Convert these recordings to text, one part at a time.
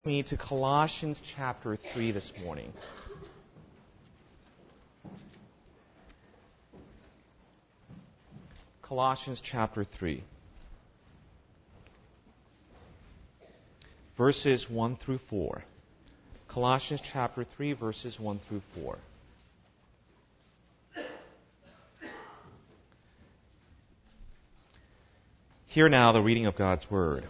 Me to Colossians chapter 3 this morning. Colossians chapter 3. Verses 1 through 4. Colossians chapter 3, verses 1 through 4. Hear now the reading of God's Word.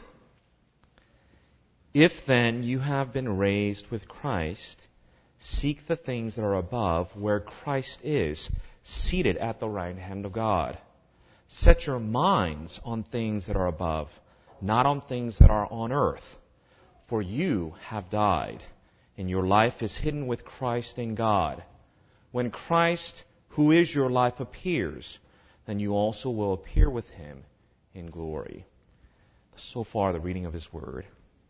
If then you have been raised with Christ, seek the things that are above, where Christ is, seated at the right hand of God. Set your minds on things that are above, not on things that are on earth. For you have died, and your life is hidden with Christ in God. When Christ, who is your life, appears, then you also will appear with him in glory. So far, the reading of his word.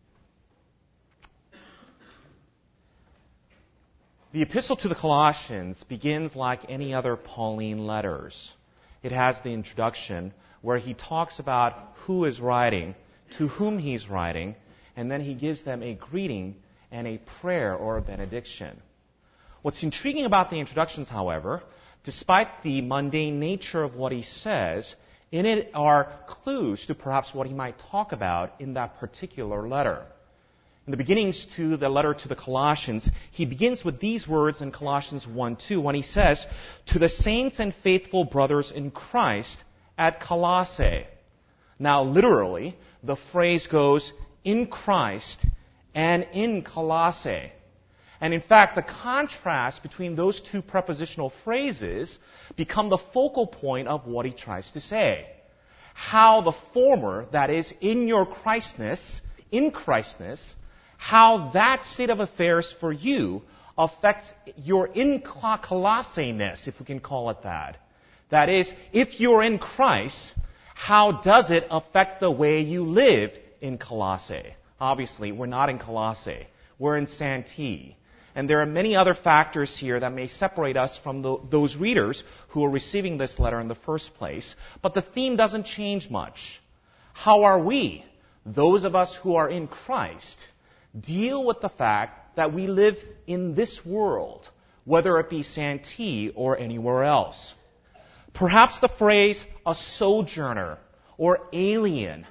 The epistle to the Colossians begins like any other Pauline letters. It has the introduction where he talks about who is writing, to whom he's writing, and then he gives them a greeting and a prayer or a benediction. What's intriguing about the introductions, however, despite the mundane nature of what he says, in it are clues to perhaps what he might talk about in that particular letter. In the beginnings to the letter to the Colossians, he begins with these words in Colossians 1:2 when he says, "To the saints and faithful brothers in Christ at Colossae." Now, literally, the phrase goes, "in Christ and in Colossae." And in fact, the contrast between those two prepositional phrases become the focal point of what he tries to say. How the former, that is, in your Christness, in Christness, how that state of affairs for you affects your in Colossae-ness, if we can call it that. That is, if you're in Christ, how does it affect the way you live in Colossae? Obviously, we're not in Colossae. We're in Santee. And there are many other factors here that may separate us from those readers who are receiving this letter in the first place. But the theme doesn't change much. How are we, those of us who are in Christ, deal with the fact that we live in this world, whether it be Santee or anywhere else? Perhaps the phrase a sojourner or alien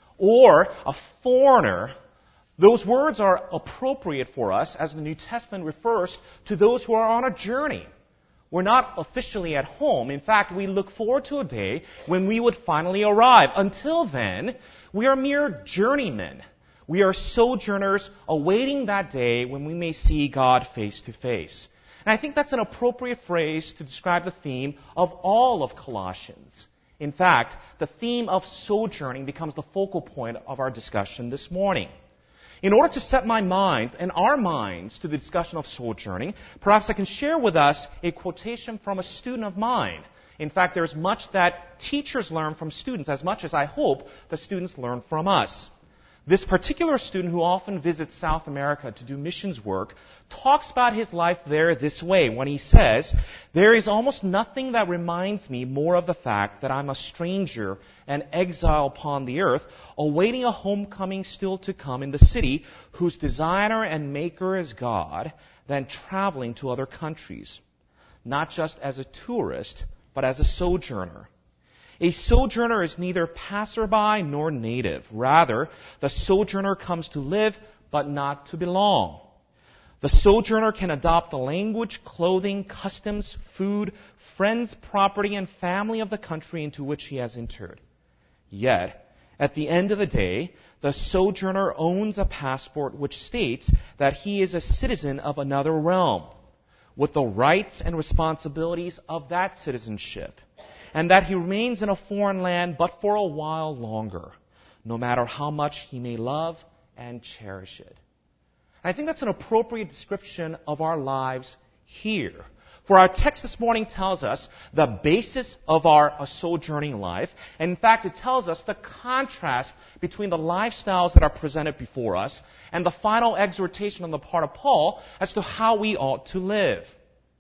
or a foreigner, those words are appropriate for us as the New Testament refers to those who are on a journey. We're not officially at home. In fact, we look forward to a day when we would finally arrive. Until then, we are mere journeymen. We are sojourners awaiting that day when we may see God face to face. And I think that's an appropriate phrase to describe the theme of all of Colossians. In fact, the theme of sojourning becomes the focal point of our discussion this morning. In order to set my mind and our minds to the discussion of sojourning, perhaps I can share with us a quotation from a student of mine. In fact, there's much that teachers learn from students as much as I hope the students learn from us. This particular student, who often visits South America to do missions work, talks about his life there this way when he says, "There is almost nothing that reminds me more of the fact that I'm a stranger and exile upon the earth, awaiting a homecoming still to come in the city whose designer and maker is God, than traveling to other countries, not just as a tourist, but as a sojourner. A sojourner is neither passerby nor native. Rather, the sojourner comes to live, but not to belong. The sojourner can adopt the language, clothing, customs, food, friends, property, and family of the country into which he has entered. Yet, at the end of the day, the sojourner owns a passport which states that he is a citizen of another realm, with the rights and responsibilities of that citizenship, and that he remains in a foreign land but for a while longer, no matter how much he may love and cherish it." And I think that's an appropriate description of our lives here. For our text this morning tells us the basis of our sojourning life, and in fact it tells us the contrast between the lifestyles that are presented before us and the final exhortation on the part of Paul as to how we ought to live.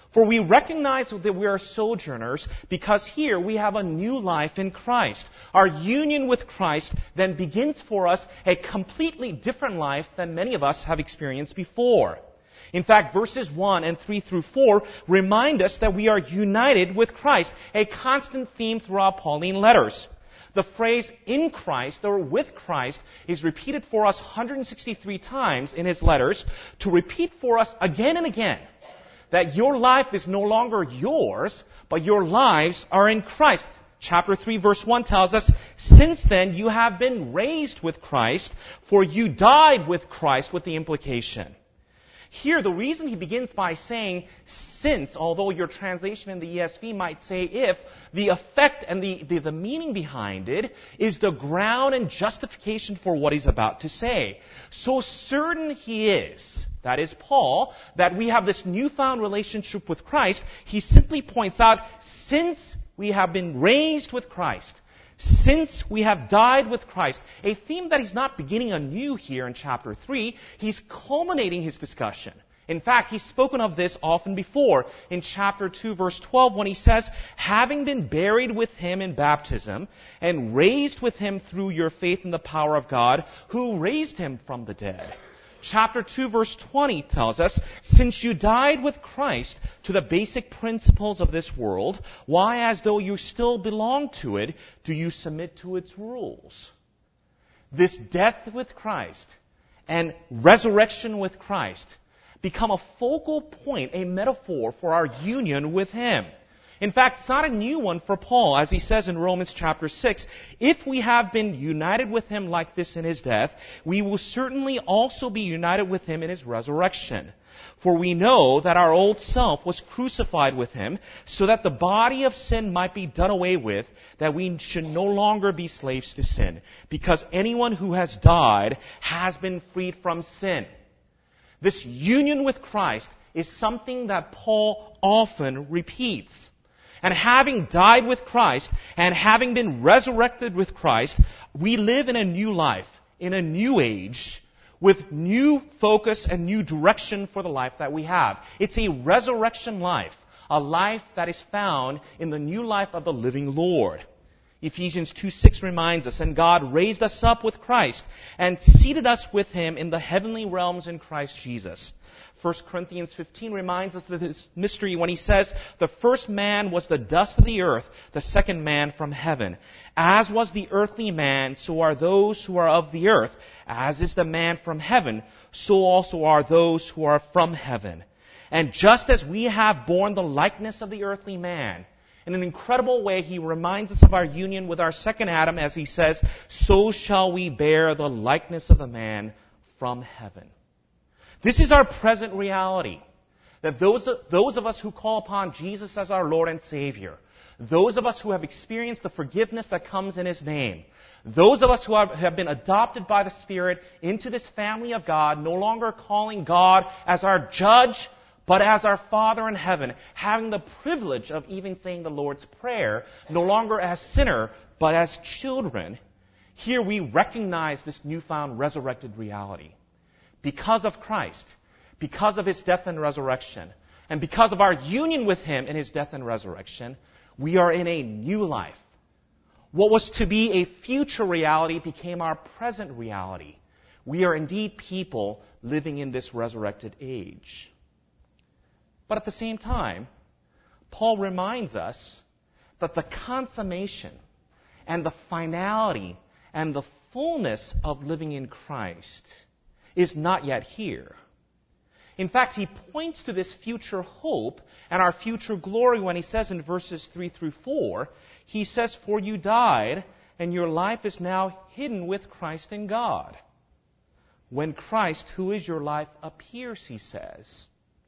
For we recognize that we are sojourners because here we have a new life in Christ. Our union with Christ then begins for us a completely different life than many of us have experienced before. In fact, verses 1 and 3 through 4 remind us that we are united with Christ, a constant theme throughout Pauline letters. The phrase in Christ or with Christ is repeated for us 163 times in his letters to repeat for us again and again that your life is no longer yours, but your lives are in Christ. Chapter 3, verse 1 tells us, "Since then you have been raised with Christ, for you died with Christ," with the implication. Here, the reason he begins by saying since, although your translation in the ESV might say if, the effect and the meaning behind it is the ground and justification for what he's about to say. So certain he is, that is Paul, that we have this newfound relationship with Christ, he simply points out, since we have been raised with Christ, since we have died with Christ, a theme that he's not beginning anew here in chapter 3, he's culminating his discussion. In fact, he's spoken of this often before in chapter 2, verse 12, when he says, "Having been buried with him in baptism, and raised with him through your faith in the power of God, who raised him from the dead." Chapter 2, verse 20 tells us, "Since you died with Christ to the basic principles of this world, why, as though you still belong to it, do you submit to its rules?" This death with Christ and resurrection with Christ become a focal point, a metaphor for our union with him. In fact, it's not a new one for Paul, as he says in Romans chapter 6, "If we have been united with him like this in his death, we will certainly also be united with him in his resurrection. For we know that our old self was crucified with him, so that the body of sin might be done away with, that we should no longer be slaves to sin. Because anyone who has died has been freed from sin." This union with Christ is something that Paul often repeats. And having died with Christ and having been resurrected with Christ, we live in a new life, in a new age, with new focus and new direction for the life that we have. It's a resurrection life, a life that is found in the new life of the living Lord. Ephesians 2:6 reminds us, "And God raised us up with Christ and seated us with him in the heavenly realms in Christ Jesus." 1 Corinthians 15 reminds us of this mystery when he says, "The first man was the dust of the earth, the second man from heaven. As was the earthly man, so are those who are of the earth. As is the man from heaven, so also are those who are from heaven. And just as we have borne the likeness of the earthly man," in an incredible way, he reminds us of our union with our second Adam as he says, "So shall we bear the likeness of the man from heaven." This is our present reality. That those of us who call upon Jesus as our Lord and Savior, those of us who have experienced the forgiveness that comes in his name, those of us who have been adopted by the Spirit into this family of God, no longer calling God as our judge, but as our Father in heaven, having the privilege of even saying the Lord's Prayer, no longer as sinner, but as children, here we recognize this newfound resurrected reality. Because of Christ, because of his death and resurrection, and because of our union with him in his death and resurrection, we are in a new life. What was to be a future reality became our present reality. We are indeed people living in this resurrected age. But at the same time, Paul reminds us that the consummation and the finality and the fullness of living in Christ is not yet here. In fact, he points to this future hope and our future glory when he says in verses 3 through 4, he says, "For you died, and your life is now hidden with Christ in God. When Christ, who is your life, appears," he says,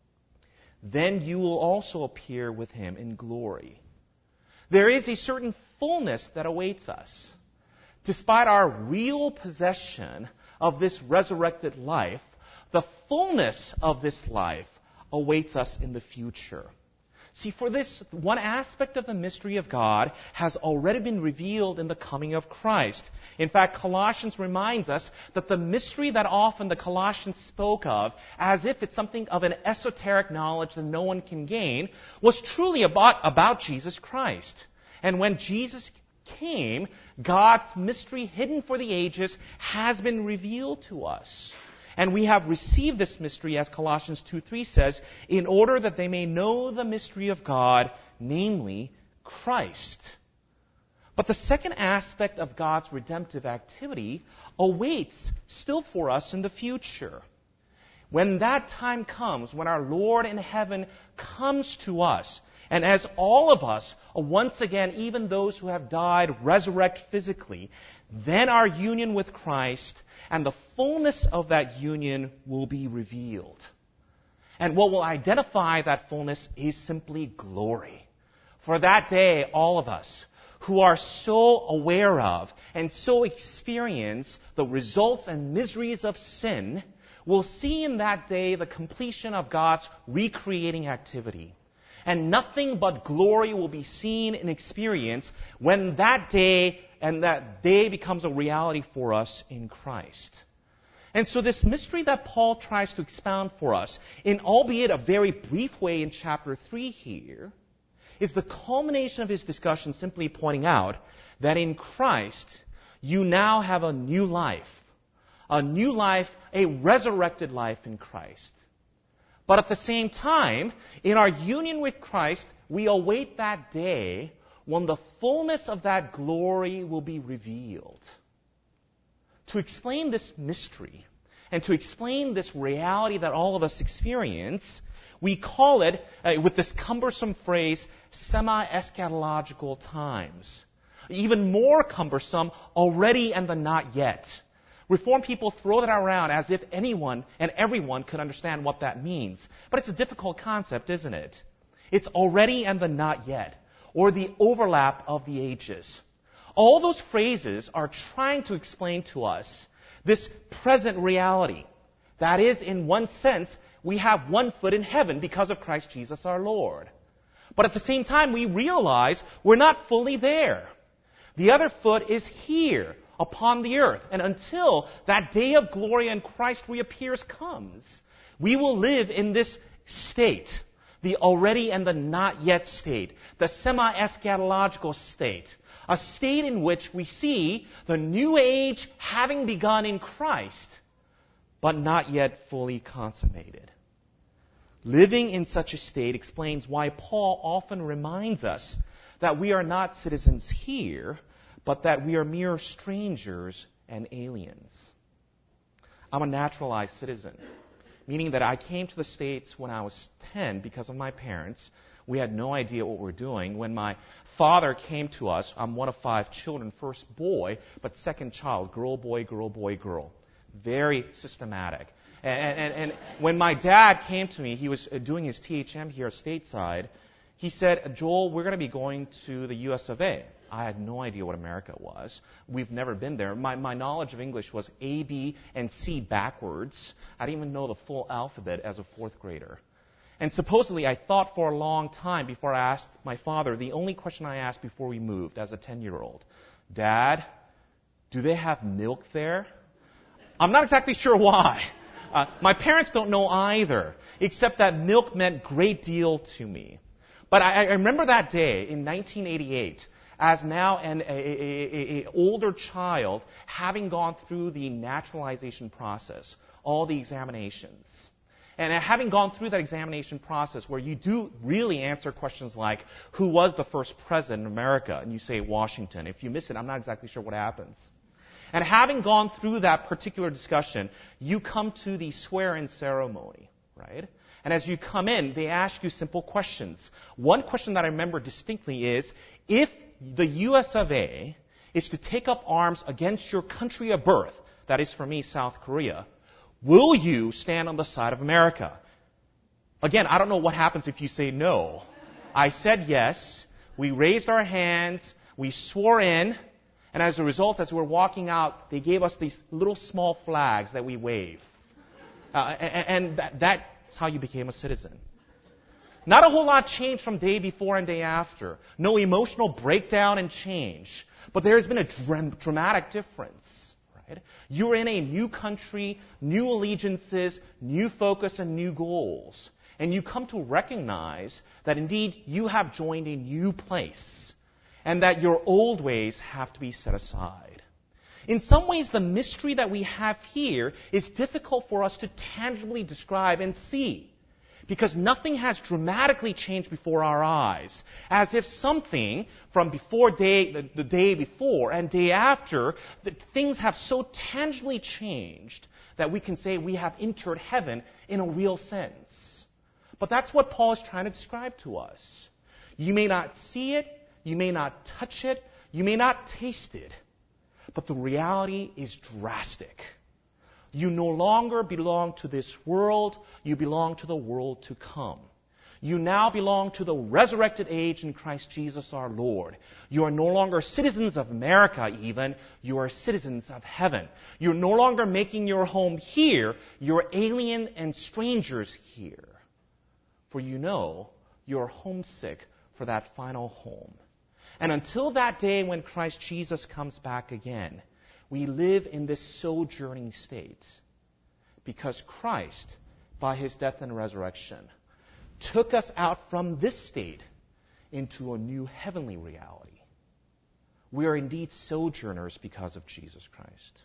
"then you will also appear with him in glory." There is a certain fullness that awaits us. Despite our real possession of this resurrected life, the fullness of this life awaits us in the future. See, for this, one aspect of the mystery of God has already been revealed in the coming of Christ. In fact, Colossians reminds us that the mystery that often the Colossians spoke of, as if it's something of an esoteric knowledge that no one can gain, was truly about Jesus Christ. And when Jesus came, God's mystery hidden for the ages has been revealed to us. And we have received this mystery, as Colossians 2:3 says, in order that they may know the mystery of God, namely Christ. But the second aspect of God's redemptive activity awaits still for us in the future. When that time comes, when our Lord in heaven comes to us, and as all of us, once again, even those who have died, resurrect physically, then our union with Christ and the fullness of that union will be revealed. And what will identify that fullness is simply glory. For that day, all of us who are so aware of and so experience the results and miseries of sin will see in that day the completion of God's recreating activity. And nothing but glory will be seen and experienced when that day becomes a reality for us in Christ. And so this mystery that Paul tries to expound for us, in albeit a very brief way in chapter 3 here, is the culmination of his discussion simply pointing out that in Christ you now have a new life, a resurrected life in Christ. But at the same time, in our union with Christ, we await that day when the fullness of that glory will be revealed. To explain this mystery and to explain this reality that all of us experience, we call it, with this cumbersome phrase, semi-eschatological times. Even more cumbersome, already and the not yet. Reformed people throw that around as if anyone and everyone could understand what that means. But it's a difficult concept, isn't it? It's already and the not yet, or the overlap of the ages. All those phrases are trying to explain to us this present reality. That is, in one sense, we have one foot in heaven because of Christ Jesus our Lord. But at the same time, we realize we're not fully there. The other foot is here, upon the earth. And until that day of glory and Christ reappears comes, we will live in this state, the already and the not yet state, the semi-eschatological state, a state in which we see the new age having begun in Christ, but not yet fully consummated. Living in such a state explains why Paul often reminds us that we are not citizens here, but that we are mere strangers and aliens. I'm a naturalized citizen, meaning that I came to the States when I was 10 because of my parents. We had no idea what we were doing. When my father came to us, I'm one of 5 children, first boy, but second child, girl, boy, girl, boy, girl. Very systematic. And when my dad came to me, he was doing his THM here stateside. He said, Joel, we're going to be going to the US of A. I had no idea what America was. We've never been there. My knowledge of English was A, B, and C backwards. I didn't even know the full alphabet as a 4th grader. And supposedly I thought for a long time before I asked my father, the only question I asked before we moved as a 10-year-old, Dad, do they have milk there? I'm not exactly sure why. My parents don't know either, except that milk meant great deal to me. But I remember that day in 1988, as now an older child, having gone through the naturalization process, all the examinations. And having gone through that examination process where you do really answer questions like, who was the first president in America? And you say Washington. If you miss it, I'm not exactly sure what happens. And having gone through that particular discussion, you come to the swear-in ceremony, right? And as you come in, they ask you simple questions. One question that I remember distinctly is, if the US of A is to take up arms against your country of birth, that is for me, South Korea, will you stand on the side of America? Again, I don't know what happens if you say no. I said yes. We raised our hands. We swore in. And as a result, as we're walking out, they gave us these little small flags that we wave. And that's how you became a citizen. Not a whole lot changed from day before and day after. No emotional breakdown and change. But there has been a dramatic difference. Right? You're in a new country, new allegiances, new focus, and new goals. And you come to recognize that indeed you have joined a new place. And that your old ways have to be set aside. In some ways, the mystery that we have here is difficult for us to tangibly describe and see. Because nothing has dramatically changed before our eyes. As if something from the day before and day after, that things have so tangibly changed that we can say we have entered heaven in a real sense. But that's what Paul is trying to describe to us. You may not see it, you may not touch it, you may not taste it, but the reality is drastic. You no longer belong to this world, you belong to the world to come. You now belong to the resurrected age in Christ Jesus our Lord. You are no longer citizens of America even, you are citizens of heaven. You're no longer making your home here, you're alien and strangers here. For you know you're homesick for that final home. And until that day when Christ Jesus comes back again, we live in this sojourning state because Christ, by His death and resurrection, took us out from this state into a new heavenly reality. We are indeed sojourners because of Jesus Christ.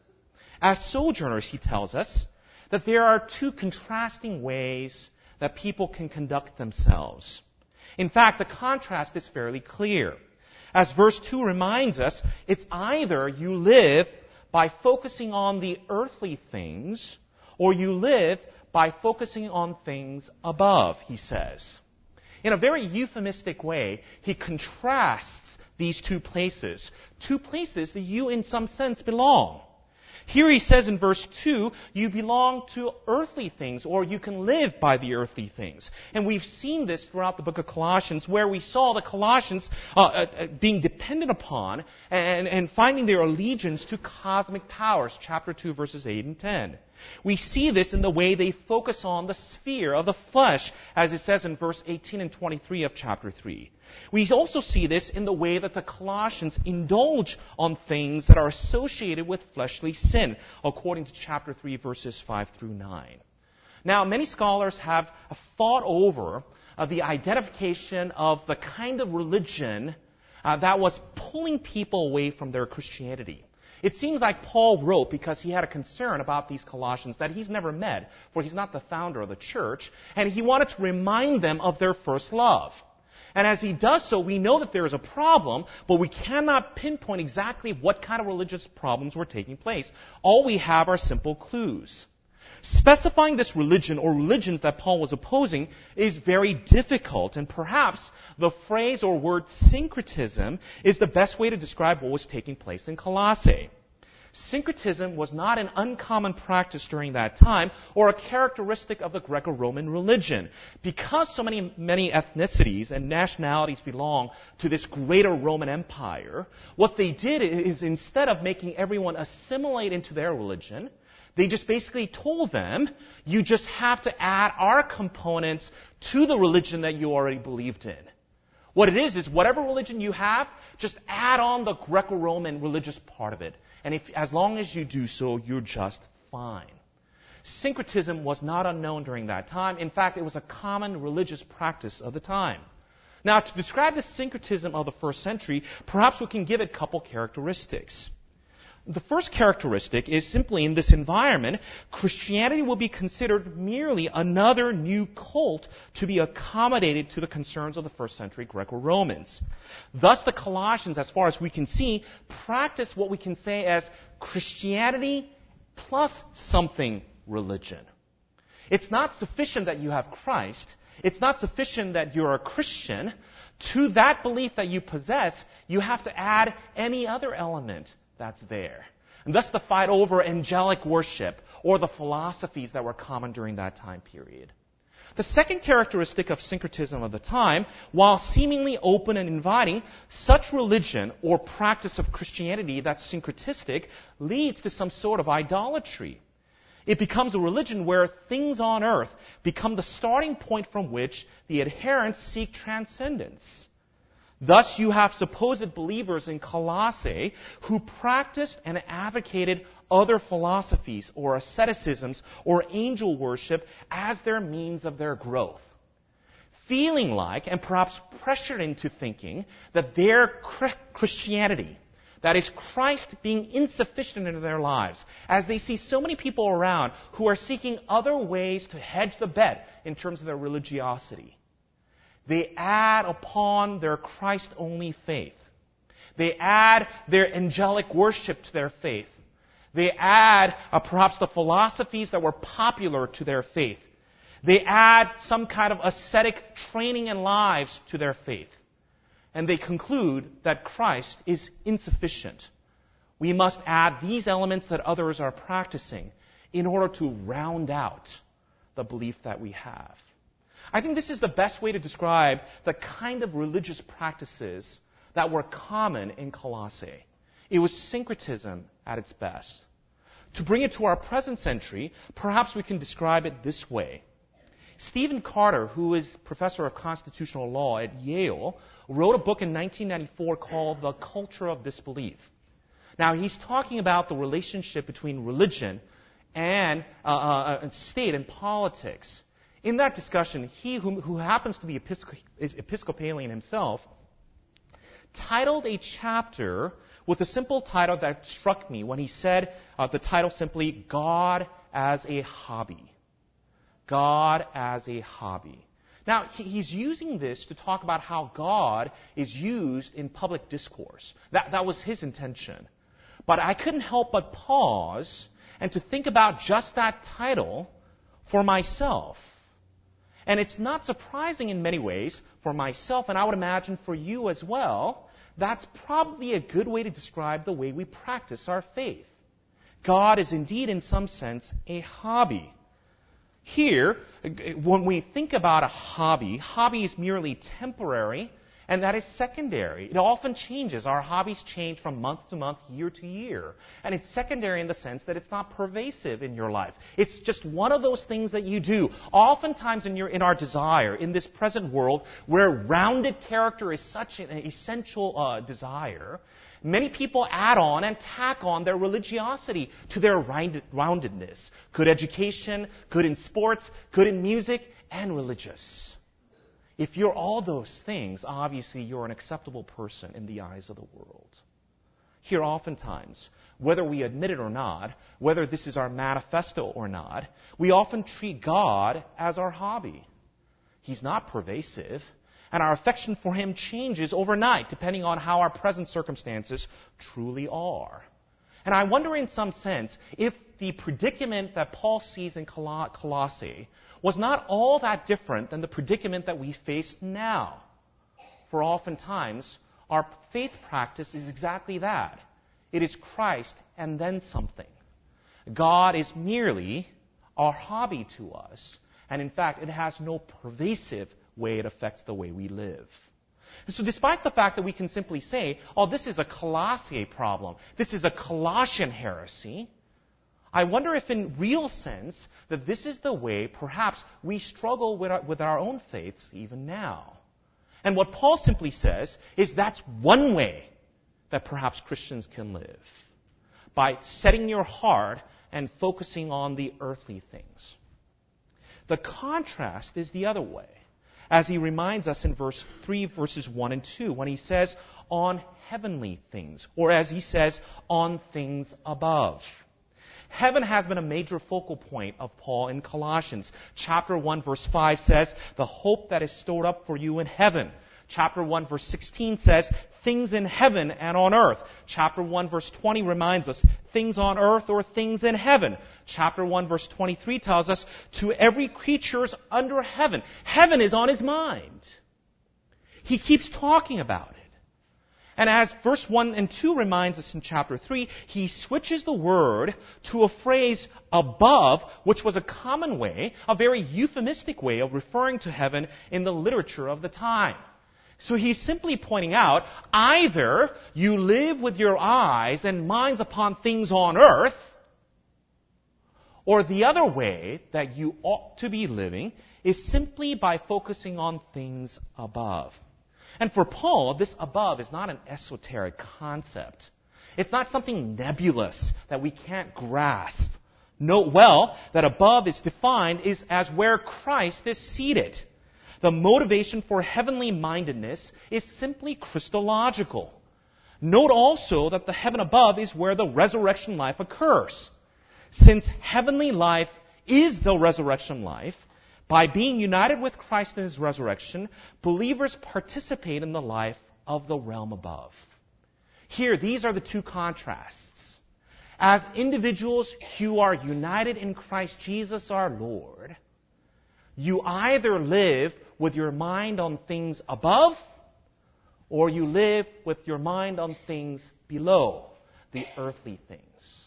As sojourners, he tells us that there are two contrasting ways that people can conduct themselves. In fact, the contrast is fairly clear. As verse 2 reminds us, it's either you live by focusing on the earthly things, or you live by focusing on things above, he says. In a very euphemistic way, he contrasts these two places that you in some sense belong. Here he says in verse 2, you belong to earthly things, or you can live by the earthly things. And we've seen this throughout the book of Colossians, where we saw the Colossians being dependent upon and finding their allegiance to cosmic powers, chapter 2, verses 8 and 10. We see this in the way they focus on the sphere of the flesh, as it says in verse 18 and 23 of chapter 3. We also see this in the way that the Colossians indulge on things that are associated with fleshly sin, according to chapter 3, verses 5 through 9. Now, many scholars have fought over the identification of the kind of religion that was pulling people away from their Christianity. It seems like Paul wrote because he had a concern about these Colossians that he's never met, for he's not the founder of the church, and he wanted to remind them of their first love. And as he does so, we know that there is a problem, but we cannot pinpoint exactly what kind of religious problems were taking place. All we have are simple clues. Specifying this religion or religions that Paul was opposing is very difficult, and perhaps the phrase or word syncretism is the best way to describe what was taking place in Colossae. Syncretism was not an uncommon practice during that time or a characteristic of the Greco-Roman religion. Because so many ethnicities and nationalities belong to this greater Roman Empire, what they did is instead of making everyone assimilate into their religion, they just basically told them, you just have to add our components to the religion that you already believed in. What it is whatever religion you have, just add on the Greco-Roman religious part of it. And as long as you do so, you're just fine. Syncretism was not unknown during that time. In fact, it was a common religious practice of the time. Now, to describe the syncretism of the first century, perhaps we can give it a couple characteristics. The first characteristic is simply in this environment, Christianity will be considered merely another new cult to be accommodated to the concerns of the first century Greco-Romans. Thus, the Colossians, as far as we can see, practice what we can say as Christianity plus something religion. It's not sufficient that you have Christ. It's not sufficient that you're a Christian. To that belief that you possess, you have to add any other element that's there. And thus the fight over angelic worship or the philosophies that were common during that time period. The second characteristic of syncretism of the time, while seemingly open and inviting, such religion or practice of Christianity that's syncretistic leads to some sort of idolatry. It becomes a religion where things on earth become the starting point from which the adherents seek transcendence. Thus, you have supposed believers in Colossae who practiced and advocated other philosophies or asceticisms or angel worship as their means of their growth, feeling like and perhaps pressured into thinking that their Christianity, that is Christ being insufficient in their lives, as they see so many people around who are seeking other ways to hedge the bet in terms of their religiosity. They add upon their Christ-only faith. They add their angelic worship to their faith. They add perhaps the philosophies that were popular to their faith. They add some kind of ascetic training and lives to their faith. And they conclude that Christ is insufficient. We must add these elements that others are practicing in order to round out the belief that we have. I think this is the best way to describe the kind of religious practices that were common in Colossae. It was syncretism at its best. To bring it to our present century, perhaps we can describe it this way. Stephen Carter, who is professor of constitutional law at Yale, wrote a book in 1994 called The Culture of Disbelief. Now, he's talking about the relationship between religion and state and politics. In that discussion, he, who happens to be Episcopalian himself, titled a chapter with a simple title that struck me when he said the title simply, God as a Hobby. God as a hobby. Now, he's using this to talk about how God is used in public discourse. That was his intention. But I couldn't help but pause and to think about just that title for myself. And it's not surprising in many ways for myself, and I would imagine for you as well, that's probably a good way to describe the way we practice our faith. God is indeed, in some sense, a hobby. Here, when we think about a hobby is merely temporary, and that is secondary. It often changes. Our hobbies change from month to month, year to year. And it's secondary in the sense that it's not pervasive in your life. It's just one of those things that you do. Oftentimes in our desire, in this present world, where rounded character is such an essential desire, many people add on and tack on their religiosity to their roundedness. Good education, good in sports, good in music, and religious. If you're all those things, obviously you're an acceptable person in the eyes of the world. Here oftentimes, whether we admit it or not, whether this is our manifesto or not, we often treat God as our hobby. He's not pervasive, and our affection for Him changes overnight depending on how our present circumstances truly are. And I wonder in some sense if the predicament that Paul sees in Colossae was not all that different than the predicament that we face now. For oftentimes, our faith practice is exactly that. It is Christ and then something. God is merely our hobby to us. And in fact, it has no pervasive way it affects the way we live. So despite the fact that we can simply say, oh, this is a Colossae problem, this is a Colossian heresy, I wonder if in real sense that this is the way perhaps we struggle with our own faiths even now. And what Paul simply says is that's one way that perhaps Christians can live, by setting your heart and focusing on the earthly things. The contrast is the other way, as he reminds us in verse 3, verses 1 and 2, when he says, on heavenly things, or as he says, on things above. Heaven has been a major focal point of Paul in Colossians. Chapter 1, verse 5 says, the hope that is stored up for you in heaven. Chapter 1, verse 16 says, things in heaven and on earth. Chapter 1, verse 20 reminds us, things on earth or things in heaven. Chapter 1, verse 23 tells us, to every creature's under heaven. Heaven is on his mind. He keeps talking about it. And as verse 1 and 2 reminds us in chapter 3, he switches the word to a phrase above, which was a common way, a very euphemistic way of referring to heaven in the literature of the time. So he's simply pointing out, either you live with your eyes and minds upon things on earth, Or the other way that you ought to be living is simply by focusing on things above. And for Paul, this above is not an esoteric concept. It's not something nebulous that we can't grasp. Note well that above is defined as where Christ is seated. The motivation for heavenly mindedness is simply Christological. Note also that the heaven above is where the resurrection life occurs. Since heavenly life is the resurrection life, by being united with Christ in His resurrection, believers participate in the life of the realm above. Here, these are the two contrasts. As individuals who are united in Christ Jesus our Lord, you either live with your mind on things above, or you live with your mind on things below, the earthly things.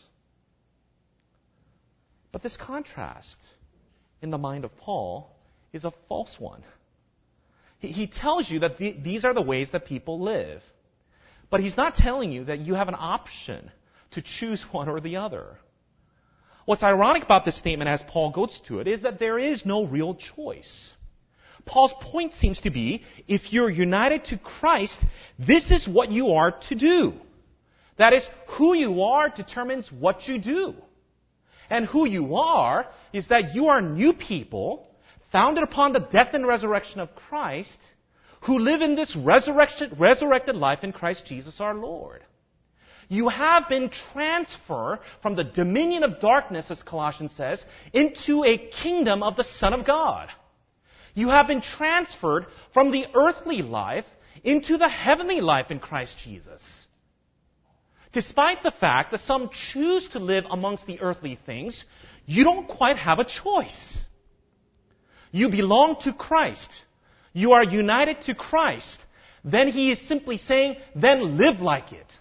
But this contrast in the mind of Paul is a false one. He tells you that these are the ways that people live. But he's not telling you that you have an option to choose one or the other. What's ironic about this statement as Paul goes to it is that there is no real choice. Paul's point seems to be, if you're united to Christ, this is what you are to do. That is, who you are determines what you do. And who you are is that you are new people, founded upon the death and resurrection of Christ, who live in this resurrected life in Christ Jesus our Lord. You have been transferred from the dominion of darkness, as Colossians says, into a kingdom of the Son of God. You have been transferred from the earthly life into the heavenly life in Christ Jesus. Despite the fact that some choose to live amongst the earthly things, you don't quite have a choice. You belong to Christ. You are united to Christ. Then He is simply saying, then live like it.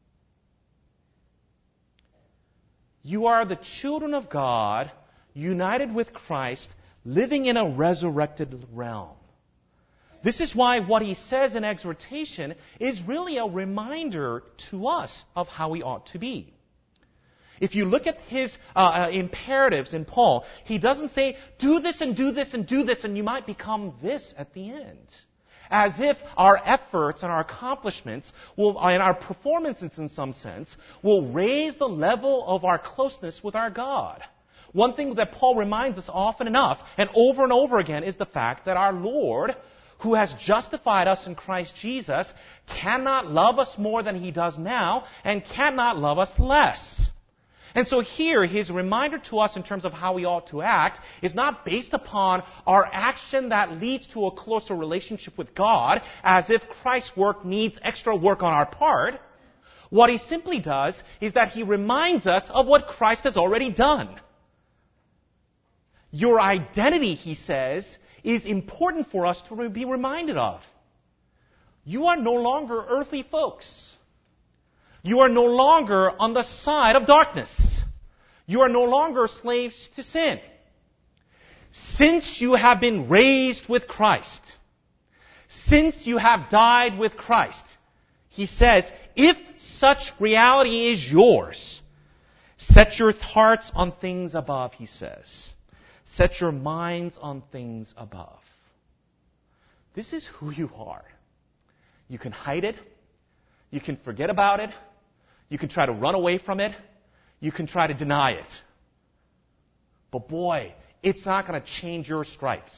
You are the children of God, united with Christ, living in a resurrected realm. This is why what he says in exhortation is really a reminder to us of how we ought to be. If you look at his imperatives in Paul, he doesn't say, do this and do this and do this and you might become this at the end. As if our efforts and our accomplishments and our performances in some sense will raise the level of our closeness with our God. One thing that Paul reminds us often enough and over again is the fact that our Lord, who has justified us in Christ Jesus, cannot love us more than He does now and cannot love us less. And so here, his reminder to us in terms of how we ought to act is not based upon our action that leads to a closer relationship with God, as if Christ's work needs extra work on our part. What he simply does is that he reminds us of what Christ has already done. Your identity, he says, is important for us to be reminded of. You are no longer earthly folks. You are no longer on the side of darkness. You are no longer slaves to sin. Since you have been raised with Christ, since you have died with Christ, he says, if such reality is yours, set your hearts on things above, he says. Set your minds on things above. This is who you are. You can hide it. You can forget about it. You can try to run away from it. You can try to deny it. But boy, it's not going to change your stripes.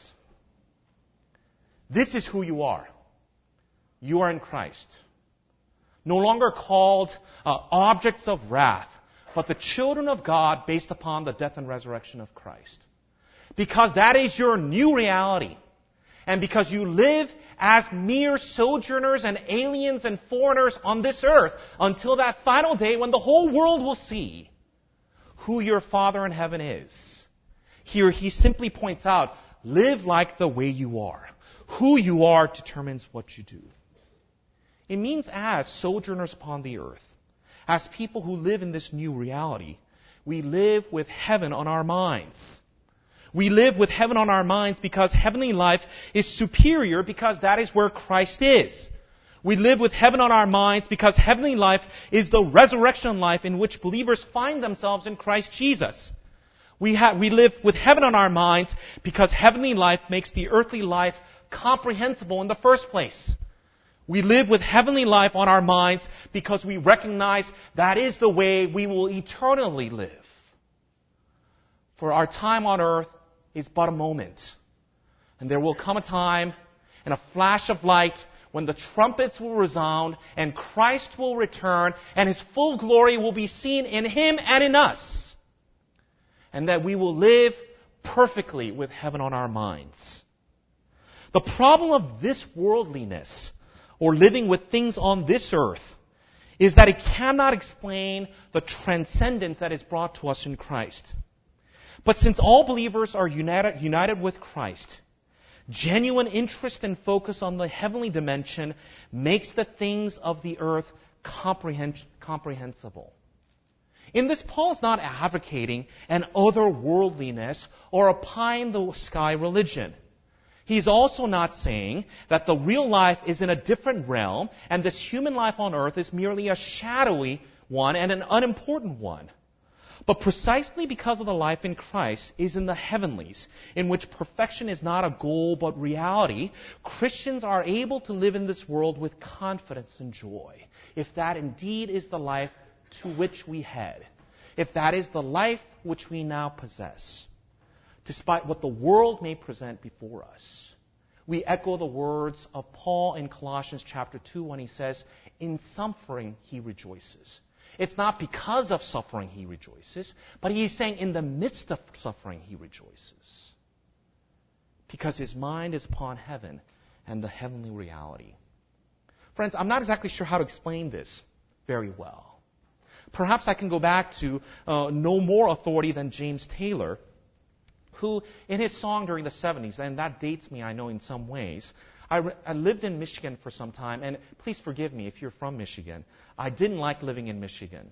This is who you are. You are in Christ. No longer called objects of wrath, but the children of God based upon the death and resurrection of Christ. Because that is your new reality. And because you live as mere sojourners and aliens and foreigners on this earth until that final day when the whole world will see who your Father in heaven is. Here he simply points out, live like the way you are. Who you are determines what you do. It means as sojourners upon the earth, as people who live in this new reality, we live with heaven on our minds. We live with heaven on our minds because heavenly life is superior because that is where Christ is. We live with heaven on our minds because heavenly life is the resurrection life in which believers find themselves in Christ Jesus. We live with heaven on our minds because heavenly life makes the earthly life comprehensible in the first place. We live with heavenly life on our minds because we recognize that is the way we will eternally live. For our time on earth is but a moment. And there will come a time and a flash of light when the trumpets will resound and Christ will return and His full glory will be seen in Him and in us. And that we will live perfectly with heaven on our minds. The problem of this worldliness, or living with things on this earth, is that it cannot explain the transcendence that is brought to us in Christ. But since all believers are united with Christ, genuine interest and focus on the heavenly dimension makes the things of the earth comprehensible. In this, Paul is not advocating an otherworldliness or a pie-in-the-sky religion. He's also not saying that the real life is in a different realm and this human life on earth is merely a shadowy one and an unimportant one. But precisely because of the life in Christ is in the heavenlies, in which perfection is not a goal but reality, Christians are able to live in this world with confidence and joy, if that indeed is the life to which we head, if that is the life which we now possess. Despite what the world may present before us. We echo the words of Paul in Colossians chapter 2 when he says, in suffering he rejoices. It's not because of suffering he rejoices, but he's saying in the midst of suffering he rejoices. Because his mind is upon heaven and the heavenly reality. Friends, I'm not exactly sure how to explain this very well. Perhaps I can go back to no more authority than James Taylor, who, in his song during the 70s, and that dates me, I know, in some ways. I lived in Michigan for some time, and please forgive me if you're from Michigan. I didn't like living in Michigan.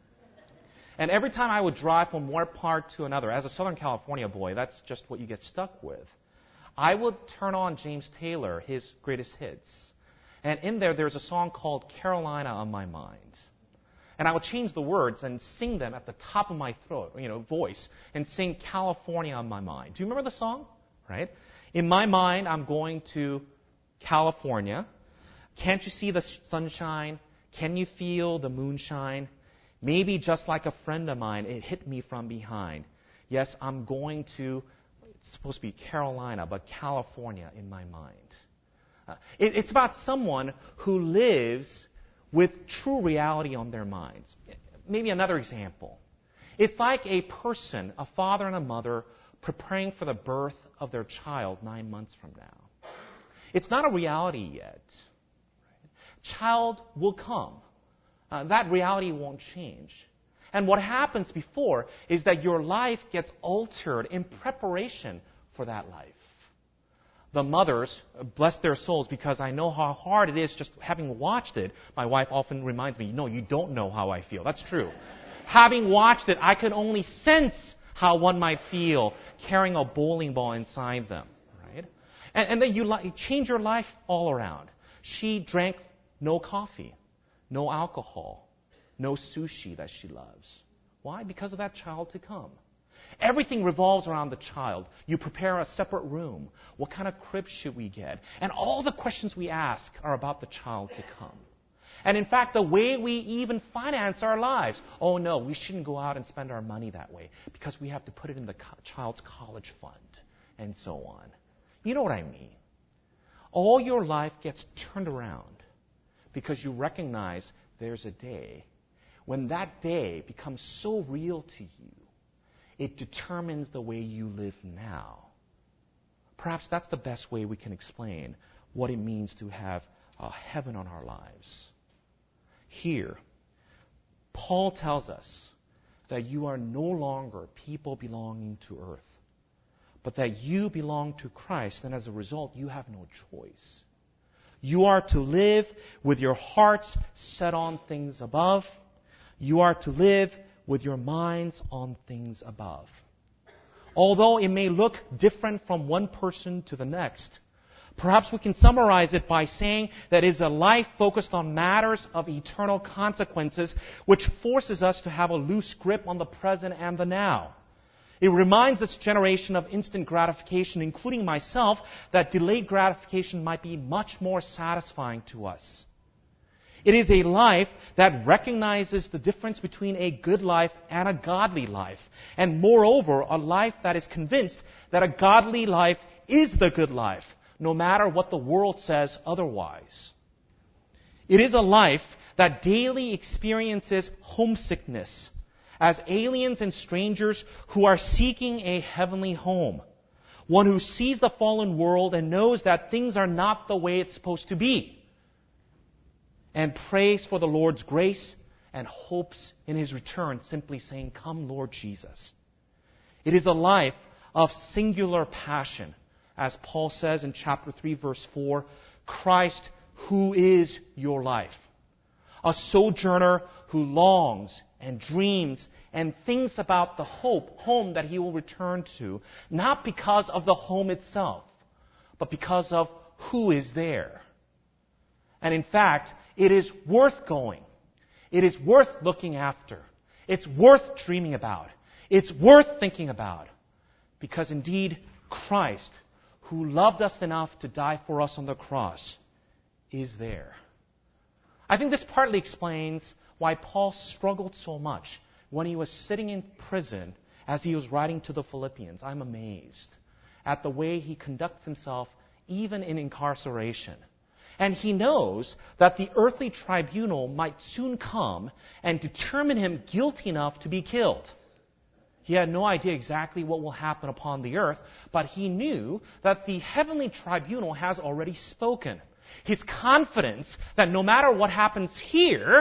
And every time I would drive from one part to another, as a Southern California boy, that's just what you get stuck with. I would turn on James Taylor, his greatest hits. And in there's a song called Carolina on My Mind. And I would change the words and sing them at the top of my throat, voice, and sing California on my mind. Do you remember the song? Right? In my mind, I'm going to California. Can't you see the sunshine? Can you feel the moonshine? Maybe just like a friend of mine, it hit me from behind. Yes, I'm going to, it's supposed to be Carolina, but California in my mind. It's about someone who lives with true reality on their minds. Maybe another example. It's like a person, a father and a mother, preparing for the birth of their child 9 months from now. It's not a reality yet. Child will come. That reality won't change. And what happens before is that your life gets altered in preparation for that life. The mothers, bless their souls, because I know how hard it is just having watched it. My wife often reminds me, no, you don't know how I feel. That's true. Having watched it, I can only sense how one might feel carrying a bowling ball inside them. Right? And then you change your life all around. She drank no coffee, no alcohol, no sushi that she loves. Why? Because of that child to come. Everything revolves around the child. You prepare a separate room. What kind of crib should we get? And all the questions we ask are about the child to come. And in fact, the way we even finance our lives. Oh no, we shouldn't go out and spend our money that way because we have to put it in the child's college fund and so on. You know what I mean? All your life gets turned around because you recognize there's a day when that day becomes so real to you. It determines the way you live now. Perhaps that's the best way we can explain what it means to have heaven on our lives. Here, Paul tells us that you are no longer people belonging to earth, but that you belong to Christ, and as a result, you have no choice. You are to live with your hearts set on things above. You are to live with your minds on things above. Although it may look different from one person to the next, perhaps we can summarize it by saying that it is a life focused on matters of eternal consequences, which forces us to have a loose grip on the present and the now. It reminds this generation of instant gratification, including myself, that delayed gratification might be much more satisfying to us. It is a life that recognizes the difference between a good life and a godly life. And moreover, a life that is convinced that a godly life is the good life, no matter what the world says otherwise. It is a life that daily experiences homesickness as aliens and strangers who are seeking a heavenly home. One who sees the fallen world and knows that things are not the way it's supposed to be, and prays for the Lord's grace and hopes in His return, simply saying, "Come, Lord Jesus." It is a life of singular passion. As Paul says in chapter 3, verse 4, Christ, who is your life. A sojourner who longs and dreams and thinks about the home that he will return to, not because of the home itself, but because of who is there. And in fact, it is worth going. It is worth looking after. It's worth dreaming about. It's worth thinking about. Because indeed, Christ, who loved us enough to die for us on the cross, is there. I think this partly explains why Paul struggled so much when he was sitting in prison as he was writing to the Philippians. I'm amazed at the way he conducts himself even in incarceration. And he knows that the earthly tribunal might soon come and determine him guilty enough to be killed. He had no idea exactly what will happen upon the earth, but he knew that the heavenly tribunal has already spoken. His confidence that no matter what happens here,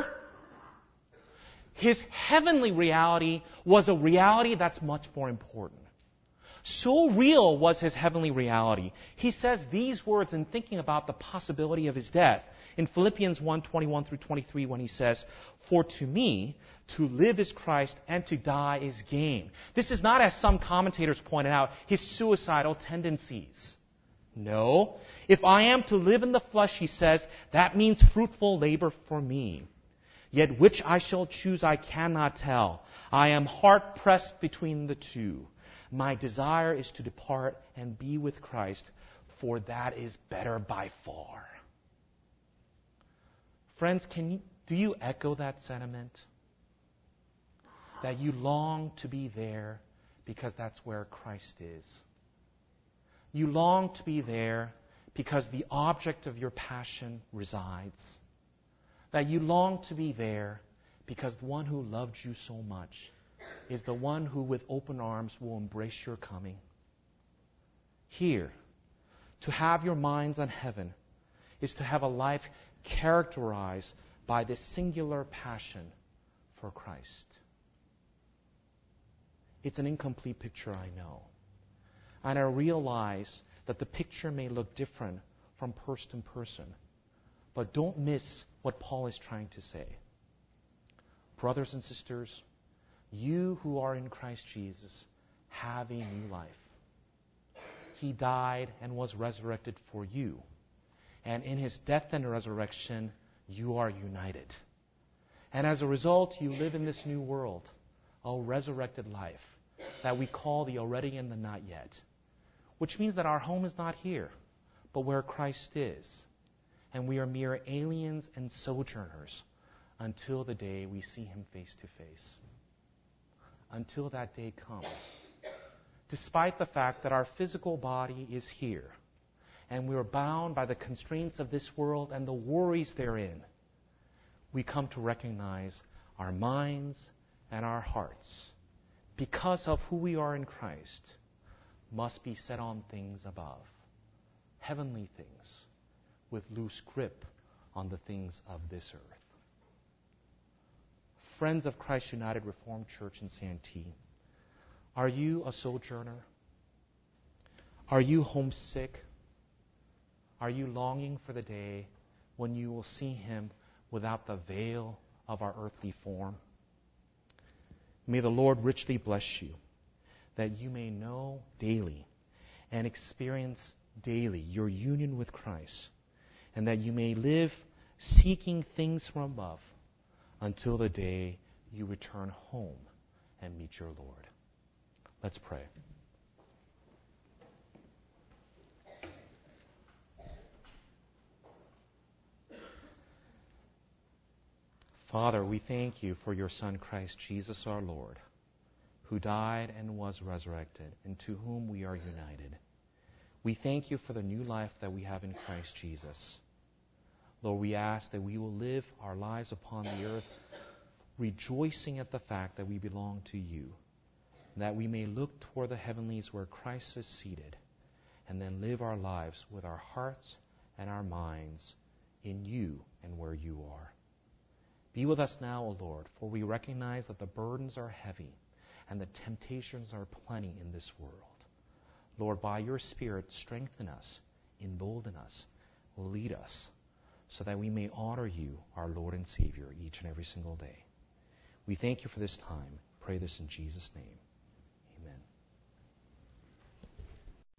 his heavenly reality was a reality that's much more important. So real was his heavenly reality. He says these words in thinking about the possibility of his death in Philippians 1:21 through 23 when he says, "For to me, to live is Christ and to die is gain." This is not, as some commentators pointed out, his suicidal tendencies. No. If I am to live in the flesh, he says, that means fruitful labor for me. Yet which I shall choose I cannot tell. I am hard-pressed between the two. My desire is to depart and be with Christ, for that is better by far. Friends, do you echo that sentiment? That you long to be there because that's where Christ is. You long to be there because the object of your passion resides. That you long to be there because the one who loved you so much is the one who with open arms will embrace your coming. Here, to have your minds on heaven is to have a life characterized by this singular passion for Christ. It's an incomplete picture, I know. And I realize that the picture may look different from person to person. But don't miss what Paul is trying to say. Brothers and sisters, you who are in Christ Jesus have a new life. He died and was resurrected for you. And in His death and resurrection, you are united. And as a result, you live in this new world, a resurrected life that we call the already and the not yet. Which means that our home is not here, but where Christ is. And we are mere aliens and sojourners until the day we see Him face to face. Until that day comes. Despite the fact that our physical body is here, and we are bound by the constraints of this world and the worries therein, we come to recognize our minds and our hearts, because of who we are in Christ, must be set on things above, heavenly things, with loose grip on the things of this earth. Friends of Christ United Reformed Church in Santee, are you a sojourner? Are you homesick? Are you longing for the day when you will see Him without the veil of our earthly form? May the Lord richly bless you, that you may know daily and experience daily your union with Christ, and that you may live seeking things from above until the day you return home and meet your Lord. Let's pray. Father, we thank you for your Son, Christ Jesus our Lord, who died and was resurrected, and to whom we are united. We thank you for the new life that we have in Christ Jesus. Lord, we ask that we will live our lives upon the earth rejoicing at the fact that we belong to you, and that we may look toward the heavenlies where Christ is seated, and then live our lives with our hearts and our minds in you and where you are. Be with us now, O Lord, for we recognize that the burdens are heavy and the temptations are plenty in this world. Lord, by your Spirit, strengthen us, embolden us, lead us, so that we may honor you, our Lord and Savior, each and every single day. We thank you for this time. Pray this in Jesus' name. Amen.